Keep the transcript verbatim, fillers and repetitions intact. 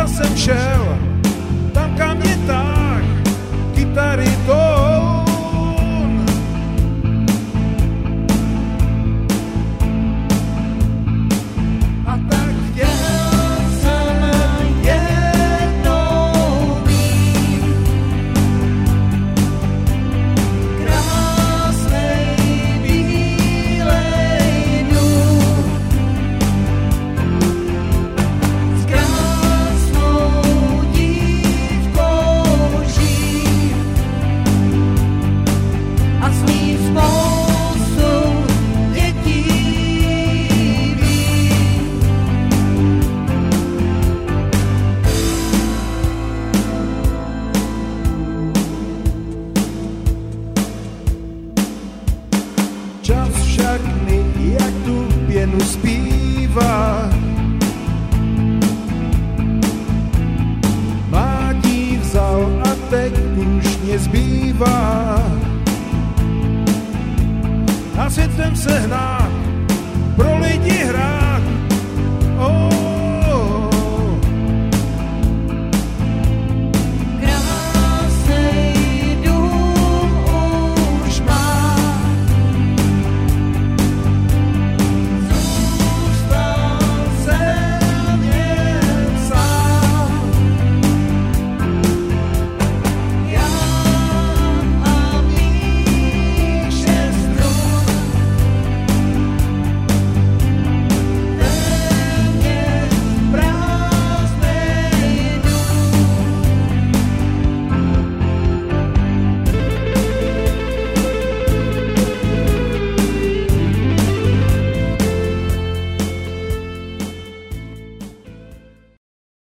zas jsem šel, tam kam mě tak, kytary tón. A tak chtěl jsem jednou mít krásnej bílej dům s krásnou dívkou žít a s ní spoustu dětí mít. Čas však mi jak tu pěnu zpívá, mládí vzal a teď už nezbývá. A světem se hná